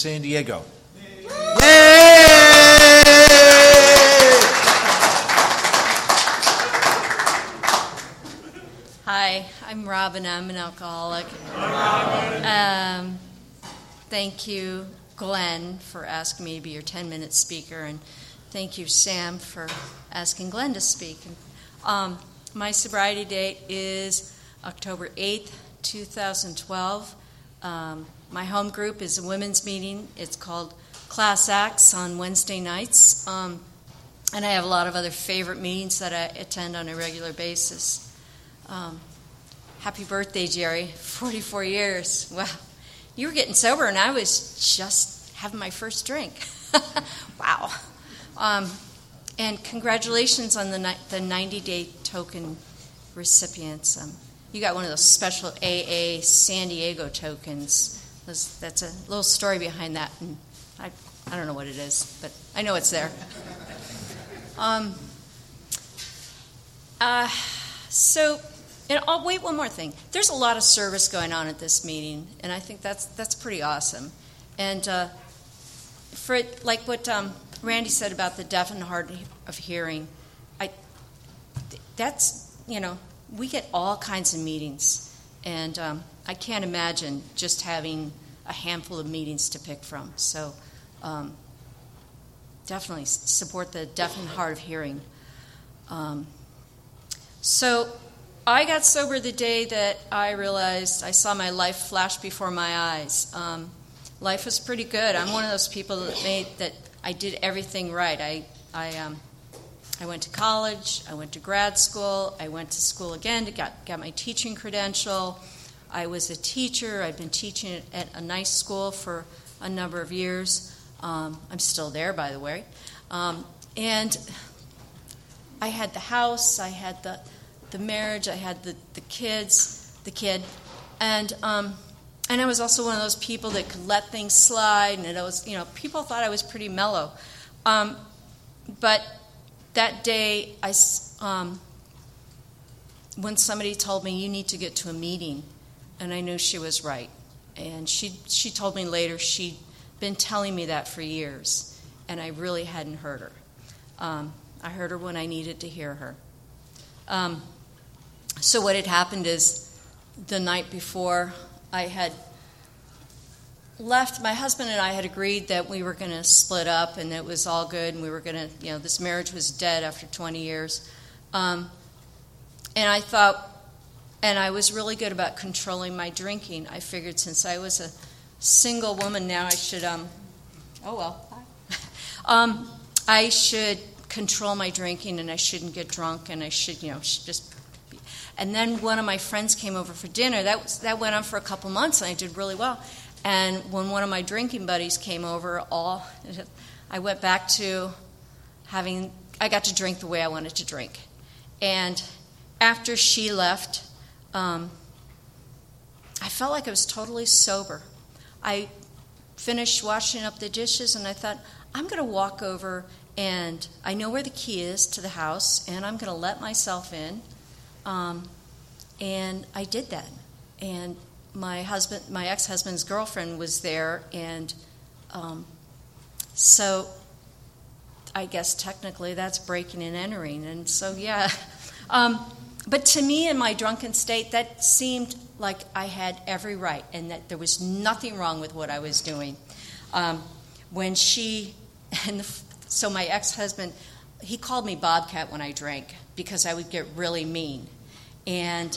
San Diego. Hi, I'm Robin. I'm an alcoholic. Thank you, Glenn, for asking me to be your 10-minute speaker, and thank you, Sam, for asking Glenn to speak. My sobriety date is October 8th, 2012. My home group is a women's meeting. It's called Class Acts on Wednesday nights, and I have a lot of other favorite meetings that I attend on a regular basis. Happy birthday, Jerry. 44 years. Wow. You were getting sober, and I was just having my first drink. Wow. And congratulations on the 90-day token recipients. You got one of those special AA San Diego tokens. That's a little story behind that, and I don't know what it is, but I know it's there. I'll wait one more thing. There's a lot of service going on at this meeting, and I think that's pretty awesome. And for it, like what Randy said about the deaf and hard of hearing, we get all kinds of meetings, and I can't imagine just having a handful of meetings to pick from. So definitely support the deaf and hard of hearing. So I got sober the day that I realized I saw my life flash before my eyes. Life was pretty good. I'm one of those people that I did everything right. I went to college. I went to grad school. I went to school again to get my teaching credential. I was a teacher. I've been teaching at a nice school for a number of years. I'm still there, by the way. And I had the house. I had the marriage. I had the kid, and I was also one of those people that could let things slide. And it was, people thought I was pretty mellow, but that day, when somebody told me you need to get to a meeting, and I knew she was right. And she told me later she'd been telling me that for years, and I really hadn't heard her. I heard her when I needed to hear her. So what had happened is the night before I had left, my husband and I had agreed that we were going to split up and it was all good and we were going to, this marriage was dead after 20 years. And I thought, and I was really good about controlling my drinking. I figured since I was a single woman now I should, I should control my drinking and I shouldn't get drunk and I should, just. And then one of my friends came over for dinner. That went on for a couple months, and I did really well. And when one of my drinking buddies came over, I went back to I got to drink the way I wanted to drink. And after she left, I felt like I was totally sober. I finished washing up the dishes, and I thought, I'm going to walk over, and I know where the key is to the house, and I'm going to let myself in. And I did that. And my ex-husband's girlfriend was there, and so I guess technically that's breaking and entering. And so, yeah. But to me, in my drunken state, that seemed like I had every right and that there was nothing wrong with what I was doing. So my ex-husband, he called me Bobcat when I drank because I would get really mean. And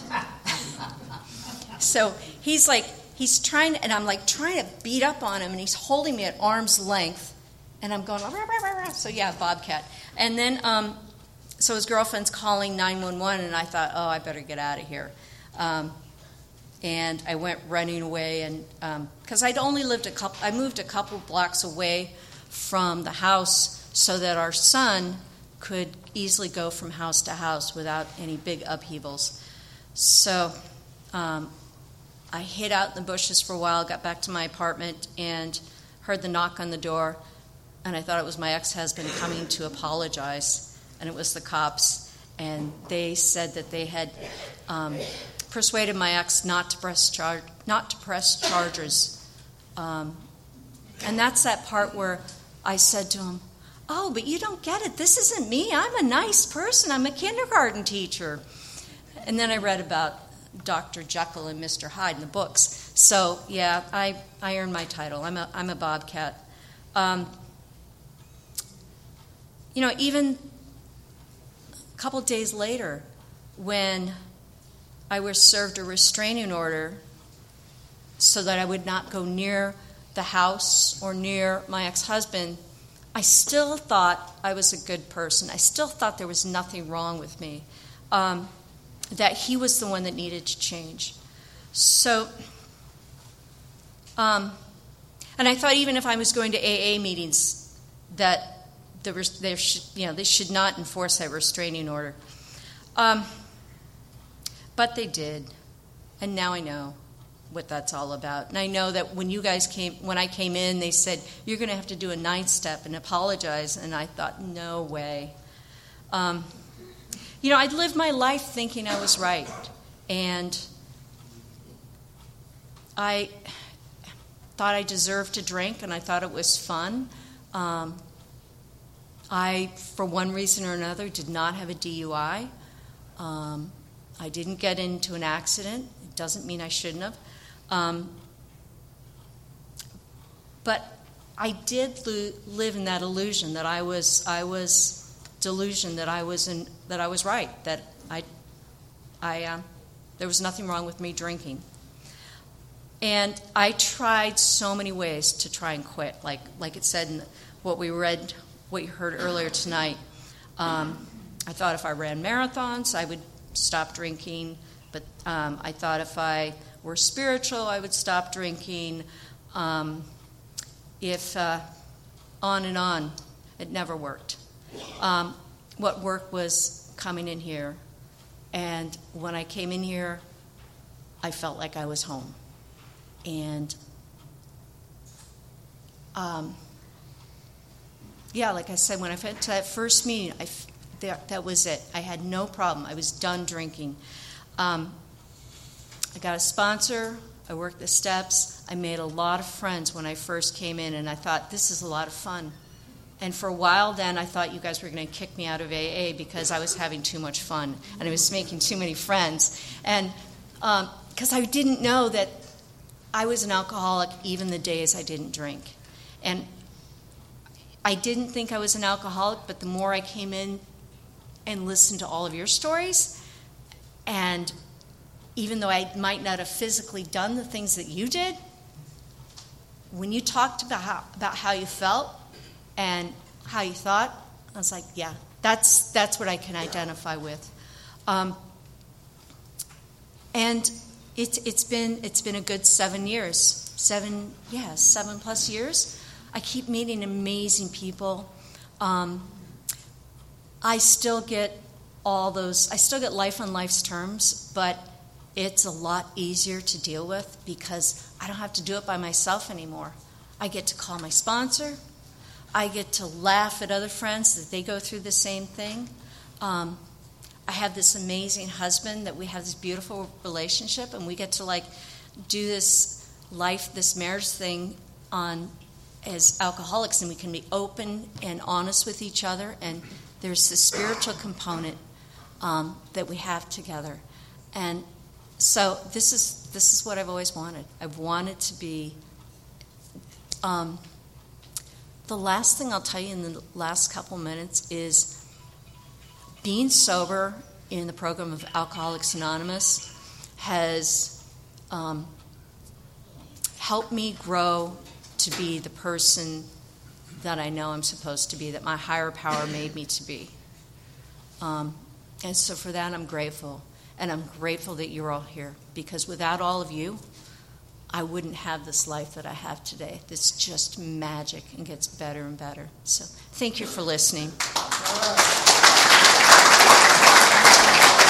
so he's trying, and I'm like trying to beat up on him, and he's holding me at arm's length, and I'm going, rah, rah, rah, rah. So yeah, Bobcat. And then, so his girlfriend's calling 911, and I thought, I better get out of here. And I went running away, and because I moved a couple blocks away from the house so that our son could easily go from house to house without any big upheavals. So I hid out in the bushes for a while, got back to my apartment, and heard the knock on the door, and I thought it was my ex-husband coming to apologize, and it was the cops, and they said that they had persuaded my ex not to press charges And that's that part where I said to him, "Oh, but you don't get it. This isn't me. I'm a nice person. I'm a kindergarten teacher." And then I read about Dr. Jekyll and Mr. Hyde in the books. So, yeah, I earned my title. I'm a bobcat. Even a couple days later, when I was served a restraining order so that I would not go near the house or near my ex-husband, I still thought I was a good person. I still thought there was nothing wrong with me, that he was the one that needed to change. So, and I thought even if I was going to AA meetings, that they should not enforce that restraining order. But they did, and now I know what that's all about. And I know that when I came in, they said, "You're going to have to do a 9th step and apologize." And I thought, no way. I'd lived my life thinking I was right. And I thought I deserved to drink, and I thought it was fun. I, for one reason or another, did not have a DUI. I didn't get into an accident. It doesn't mean I shouldn't have. But I did live in that illusion that I was delusion that I was right, that there was nothing wrong with me drinking. And I tried so many ways to try and quit, like it said in what you heard earlier tonight. I thought if I ran marathons, I would stop drinking. But I thought if I were spiritual, I would stop drinking. If on and on, it never worked. What worked was coming in here. And when I came in here, I felt like I was home. And like I said, when I went to that first meeting, that was it. I had no problem. I was done drinking. I got a sponsor. I worked the steps. I made a lot of friends when I first came in, and I thought, this is a lot of fun. And for a while then, I thought you guys were going to kick me out of AA because I was having too much fun, and I was making too many friends. And because I didn't know that I was an alcoholic even the days I didn't drink. And I didn't think I was an alcoholic, but the more I came in and listened to all of your stories, and even though I might not have physically done the things that you did, when you talked about how you felt and how you thought, I was like, yeah, that's what I can identify with. And it's been a good 7 years. 7+ years. I keep meeting amazing people. I still get life on life's terms, but it's a lot easier to deal with because I don't have to do it by myself anymore. I get to call my sponsor. I get to laugh at other friends that they go through the same thing. I have this amazing husband that we have this beautiful relationship, and we get to do this marriage thing as alcoholics, and we can be open and honest with each other, and there's this spiritual component that we have together. And so this is what I've always wanted. I've wanted to be. The last thing I'll tell you in the last couple minutes is being sober in the program of Alcoholics Anonymous has helped me grow to be the person that I know I'm supposed to be, that my higher power made me to be. And so for that, I'm grateful. And I'm grateful that you're all here, because without all of you, I wouldn't have this life that I have today. It's just magic and gets better and better. So thank you for listening.